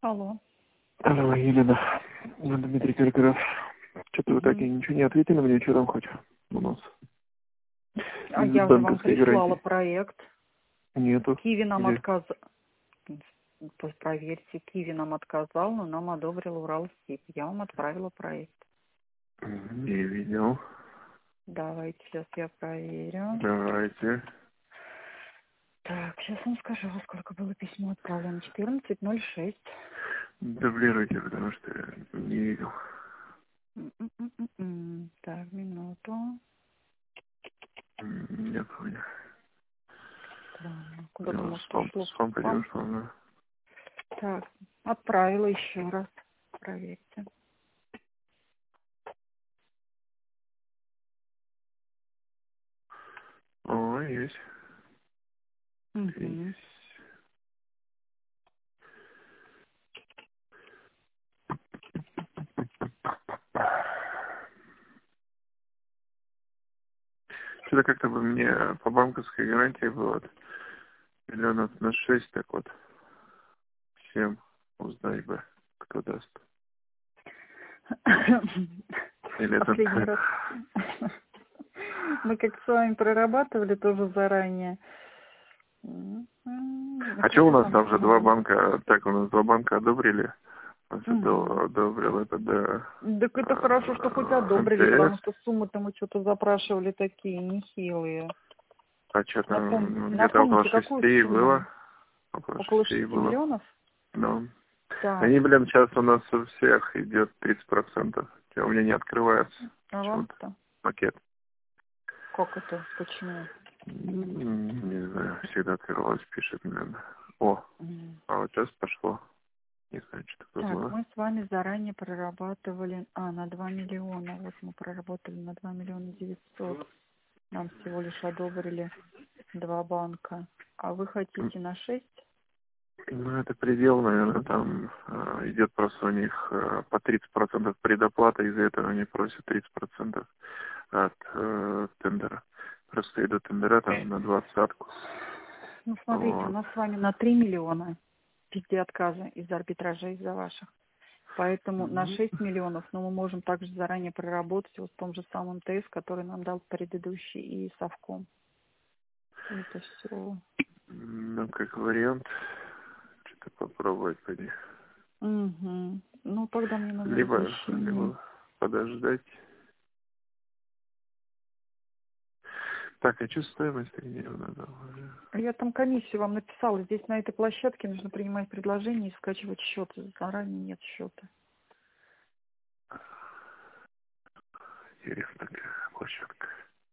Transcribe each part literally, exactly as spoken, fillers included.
Алло. Алло, Елена. Ну, Дмитрий Киркоров. Что-то вы так и ничего не ответили мне, что там хоть у нас. А Из я уже вам банковской прислала гарантии. проект. Нету. Киви нам Где? отказал. Проверьте, Киви нам отказал, но нам одобрил Уралсиб. Я вам отправила проект. Не видел. Давайте, сейчас я проверю. Давайте. Так, сейчас вам скажу, во сколько было письмо отправлено. четырнадцать ноль шесть. Дублируйте, потому что я не видел. М-м-м-м. Так, минуту. М, Я понял. Так, куда-то, Ну, может, спам, ушло в спам пойдем, спам. спам, да. Так, отправила еще раз. Проверьте. О, есть. Угу. Есть. Что-то как-то бы мне по банковской гарантии было миллионов на шесть, так вот. Всем узнай бы, кто даст. Или это... Последний раз мы как с вами прорабатывали тоже заранее. А что у нас там же два банка, так у нас два банка одобрили, Угу. одобрил это, да, Так это хорошо, что хоть одобрили, МТС, потому что суммы-то мы что-то запрашивали такие нехилые. а что Напом... там где-то около Напомните, какую шести сумму? было, около Около шести шести было, миллионов? ну, Так, они, блин, сейчас у нас у всех идет тридцать процентов, у меня не открывается а почему-то вам-то? пакет. Как это? Почему? М, Не знаю, всегда открывалось, пишет, наверное. О, М. а вот сейчас пошло. Не знаю, что такое Так, было. мы с вами заранее прорабатывали, а, на два миллиона, вот мы проработали на два миллиона девятьсот, нам всего лишь одобрили два банка, а вы хотите на шесть? Ну, это предел, наверное, там э, идет просто у них э, по тридцать процентов предоплата, из-за этого они просят тридцать процентов от э, тендера. Просто идут тендера там на двадцатку. Ну, смотрите, у Вот. нас с вами на три миллиона везде отказы из-за арбитража, из-за ваших. Поэтому на шесть миллионов, но мы можем также заранее проработать вот в том же самом ТС, который нам дал предыдущий и Совком. Это все. Ну, как вариант, что-то попробовать пойти. Угу. Ну, тогда мне надо Либо, размещение. либо подождать. Так, а что стоимость тренера надо? Я там комиссию вам написала. Здесь на этой площадке нужно принимать предложение и скачивать счет. Заранее нет счета. Интересная такая площадка.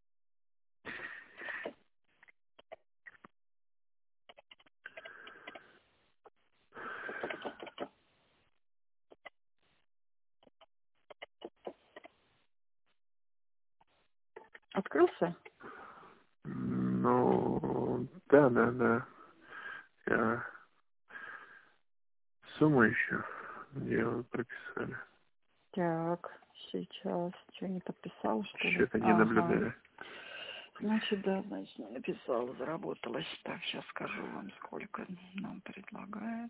Открылся? Ну, да, да, да. Я сумму еще, где вы прописали. Так, сейчас. Что, не подписала, что ли? Что-то не Ага. наблюдаю. Значит, да, значит, не написала, заработалась. Так, сейчас скажу вам, сколько нам предлагает.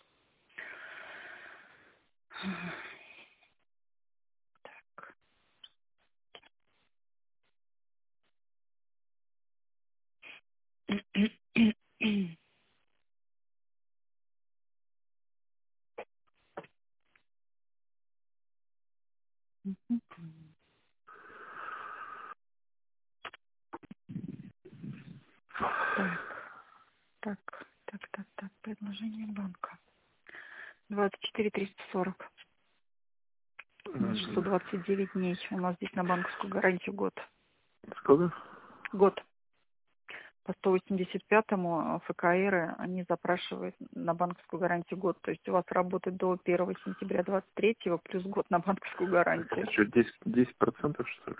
Так, так, так, так, так, предложение банка. двадцать четыре триста сорок. Значит, сто Мгм. двадцать девять дней. У нас здесь на банковскую гарантию год. Сколько? Год. По сто восемьдесят пятому ФКР они запрашивают на банковскую гарантию год. То есть у вас работает до первого сентября двадцать третьего плюс год на банковскую гарантию. Что, десять, десять процентов, что ли?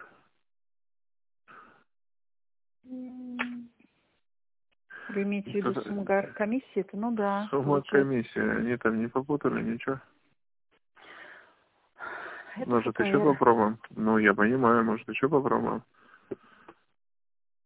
М, Вы имеете в виду Это сумму гар- комиссии? Это, ну да, сумма получается. комиссии. Они там не попутали ничего. Это Может, еще ФКР. попробуем? Ну, я понимаю, может, еще попробуем.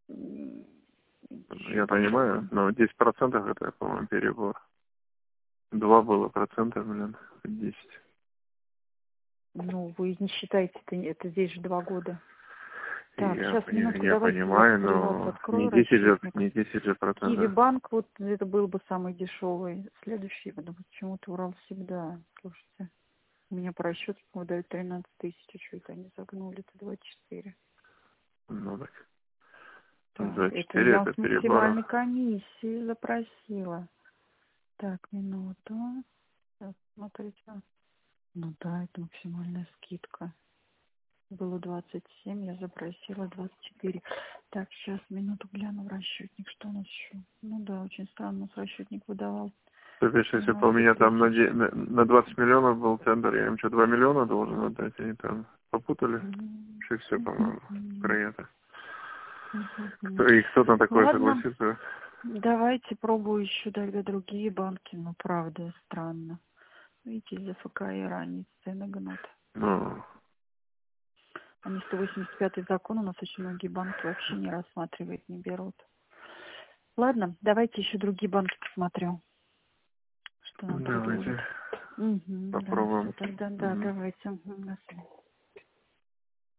М, Еще Я понимаю, попробуем. но десять процентов это, по-моему, перебор. Два было процента, блин, десять. Ну, вы не считаете, это, это здесь же два года. Так, Я, сейчас пони- минутку, я давайте я понимаю, при вас но открою не десять же, расчетник. не десять же Киви процентов. банк, вот это был бы самый дешевый. Следующий, потому что почему-то Урал всегда. Слушайте, у меня по расчету дают тринадцать тысяч, а что это они загнули, это двадцать четыре. Ну так. Так, За это четыре я это с перебор. максимальной комиссией запросила. Так, минуту. Так, смотрите. Ну да, это максимальная скидка. Было двадцать семь, я запросила двадцать четыре. Так, сейчас минуту гляну в расчетник, что у нас еще. Ну да, очень странно, у нас расчетник выдавал То бишь, если бы у тринадцать меня там на, тысяч. де- на, на двадцать миллионов был тендер, я им что, два миллиона должен отдать? Они там попутали? Мгм. Вообще все, по-моему, Мгм. про это. Мгм. Кто, и кто там такое Ладно, согласится? давайте пробую еще тогда другие банки, но правда странно. Видите, из-за ФК и ранее цены гнут. Ну, Они сто восемьдесят пятый закон, у нас очень многие банки вообще не рассматривают, не берут. Ладно, давайте еще другие банки посмотрю, что нам предложат. давайте Угу, да, все попробуем. тогда, да, Мгм. давайте. Угу, на связи.